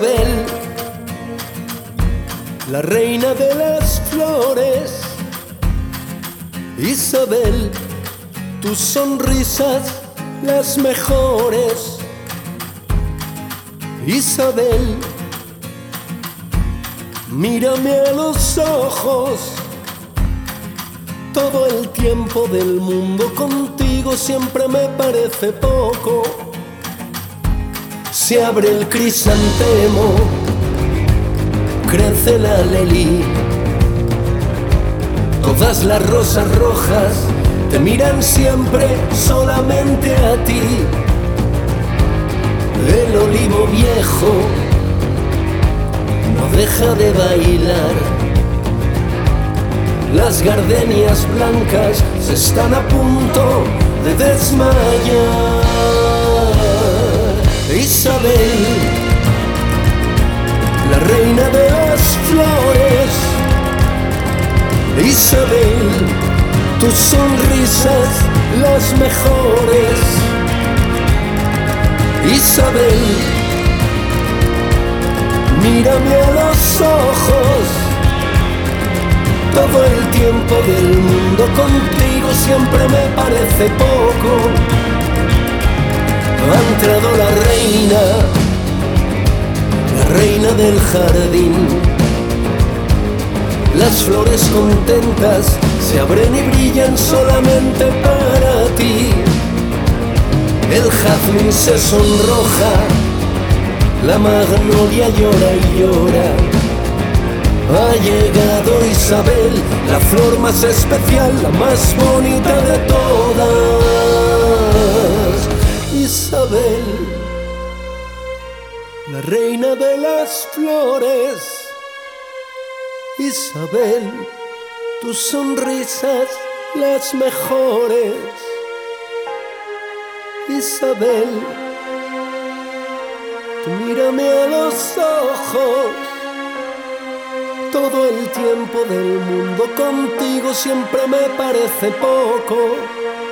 Isabel, la reina de las flores. Isabel, tus sonrisas las mejores. Isabel, mírame a los ojos. Todo el tiempo del mundo contigo siempre me parece poco. Se abre el crisantemo, crece la lelí. Todas las rosas rojas te miran siempre solamente a ti. El olivo viejo no deja de bailar. Las gardenias blancas se están a punto de desmayar. Isabel, la reina de las flores. Isabel, tus sonrisas las mejores. Isabel, mírame a los ojos. Todo el tiempo del mundo contigo siempre me parece poco. Ha entrado la reina del jardín. Las flores contentas se abren y brillan solamente para ti. El jazmín se sonroja, la magnolia llora y llora. Ha llegado Isabel, la flor más especial, la más bonita de todas. Isabel, la reina de las flores. Isabel, tus sonrisas las mejores. Isabel, tú mírame a los ojos. Todo el tiempo del mundo contigo siempre me parece poco.